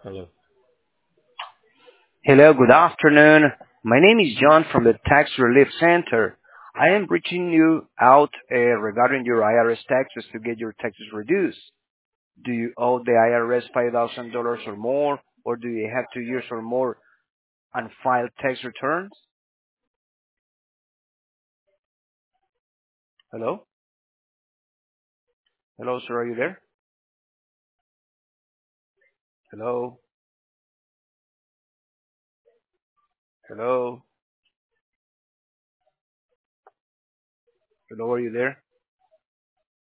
Hello. Hello, good afternoon. My name is John from the Tax Relief Center. I am reaching you out regarding your IRS taxes to get your taxes reduced. Do you owe the IRS $5,000 or more, or do you have 2 years or more unfiled tax returns? Hello? Hello, sir, are you there? Hello? Hello? Hello, are you there?